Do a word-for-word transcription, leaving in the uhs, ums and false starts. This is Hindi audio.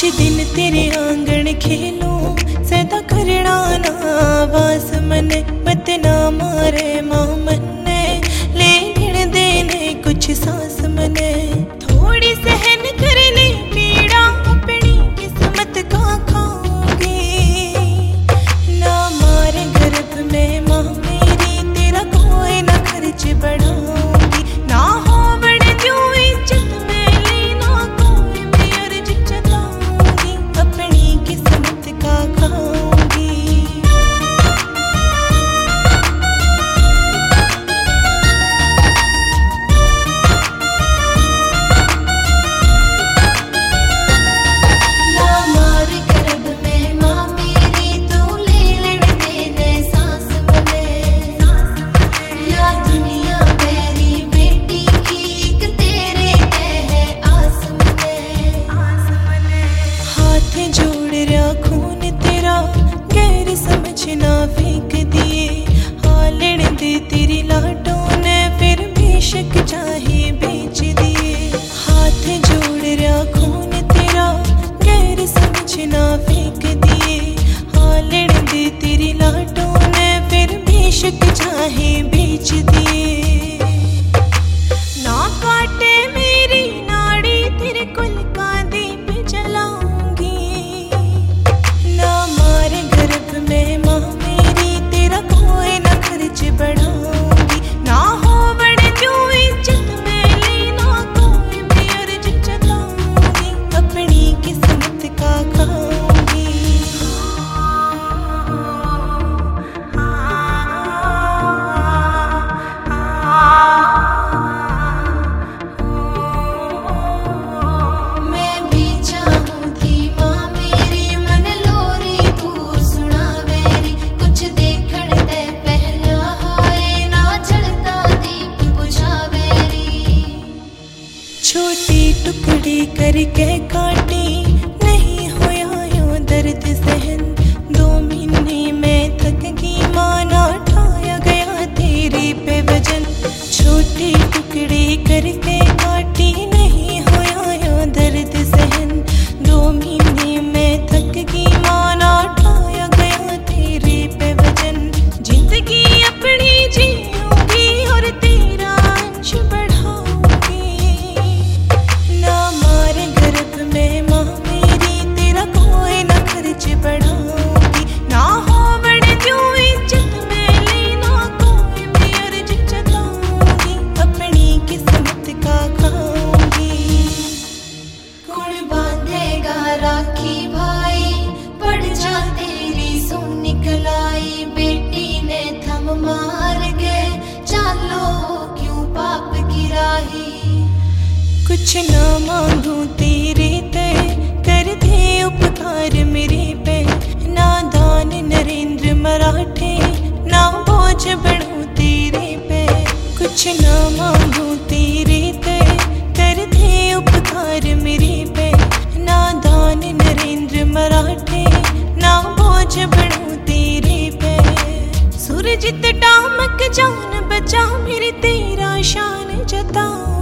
दिन तेरे आंगन खेलूं, सदा करना ना आवास मने, मत ना मारे माँ मन्ने, लेकिन देने कुछ सांस मने। थोड़ी सहन करने पीड़ा, अपनी किस्मत का खाऊंगी। ना मारे गर्भ में माँ मेरी, तेरा कोई ना खर्च बढ़ाऊंगी। ना हो बड़े क्यों इज्जत में लेना, कोई भी अर्ज चलाऊंगी, अपनी किस्मत का खाऊंगी। ना मार गर्भ में माँ मेरी, तू ले लेने देने सांस मने। या दुनिया मेरी बेटी की, एक तेरे है आस मने। हाथ जोड़ रहा खून तेरा, गैर समझना फेंक दिए। हालड़ दे तेरी लाटों ने, फिर बेशक चाहे बेच दिए। हाथ जोड़ रहा खून तेरा, गैर समझना फेंक दिए। हालड़ दे तेरी लाटों ने, फिर बेशक चाहे बेच दिए। ना काटे मेरी नाड़ी, तेरे कुल का दीप जलाऊंगी। ना मारे गर्भ में माँ मेरी, तेरा कोई ना खर्च बढ़ाऊंगी। ना हो बड़े क्यों इज्जत में लेना, कोई भी अर्ज चलाऊंगी, अपनी किस्मत का खाऊंगी। मैं भी चाहूं थी माँ मेरी, मन लोरी तू सुना मेरी। कुछ देखण दे पहला हाय, ना जलता दीप बुझा मेरी। छोटी टुकड़ी करके काटी, नहीं होया यूं दर्द सहन। दो महीने में थक गई माँ, ना उठाया गया तेरी पे वजन। छोटी टुकड़ी करके काटी, नहीं होया यूं दर्द सहन। दो महीने में थक गई माँ, ना उठाया गया तेरे पे वजन। जिंदगी अपनी जीऊंगी, और तेरा अंश बढ़ाऊंगी। ना मारे गर्भ में माँ मेरी, तेरा कोई ना खर्च बढ़ाऊंगी। ना हो बड़े क्यों इज्जत में लेना, कोई भी अर्ज चलाऊंगी, अपनी किस्मत का खाऊंगी। कौन बांधेगा राखी भाई, पड़ जा तेरी सो निकलाई। बेटी ने थम मार गए, चालो क्यों पाप की राही। कुछ ना मांगू तेरे ते, कर दे उपकार मेरे पे। ना दान नरेंद्र मराठे, ना बोझ बढ़ूं तेरे पे। कुछ ना मांगू तेरे ते, कर दे उपकार मेरे पे। ना दान नरेंद्र मराठे, ना बोझ बढ़ूं तेरे पे। सूरज डामक जान बचा, मेरी तेरा शान जता।